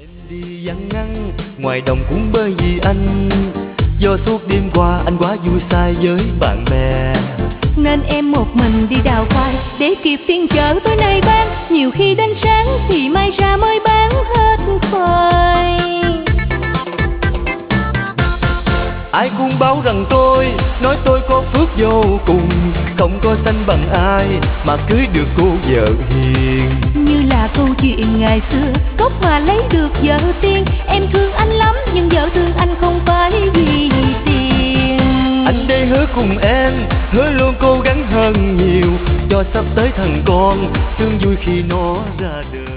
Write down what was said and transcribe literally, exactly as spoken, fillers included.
Em đi vắng ngăn ngoài đồng cũng bởi vì anh, do suốt đêm qua anh quá vui say với bạn bè, nên em một mình đi đào khoai để kịp phiên chợ tối nay bán. Nhiều khi đến sáng thì mai ra mới bán hết khoai. Ai cũng báo rằng tôi, nói tôi có phước vô cùng, không có sanh bằng ai mà cưới được cô vợ hiền. Như là câu chuyện ngày xưa, cốc hòa lấy được vợ tiên. Em thương anh lắm nhưng vợ thương anh không phải vì tiền. Anh đây hứa cùng em, hứa luôn cố gắng hơn nhiều, cho sắp tới thằng con sướng vui khi nó ra đời.